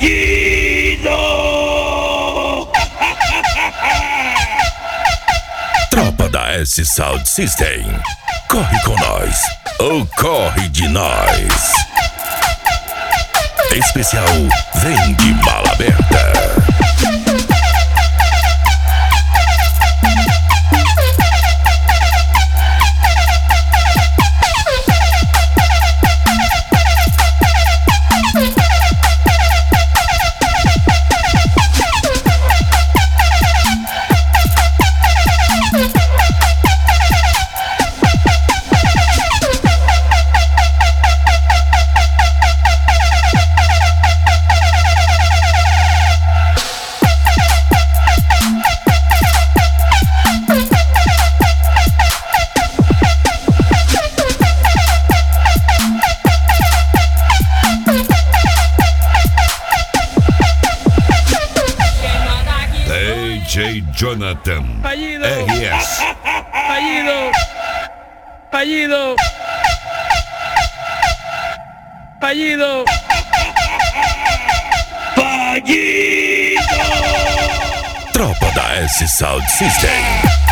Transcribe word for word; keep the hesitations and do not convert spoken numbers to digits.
Bandido! Tropa da S Sound System. Corre com nós, ou corre de nós. Especial Vem de Mala Aberta. D J Jonathan Fallido. R S. Fallido. Fallido. Fallido. Bandido! Tropa da S Sound System.